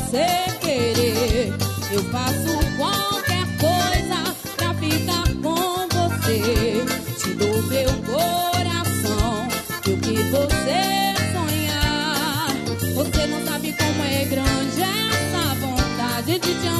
você querer. Eu faço qualquer coisa pra ficar com você. Te dou meu coração e o que você sonhar. Você não sabe como é grande essa vontade de te amar.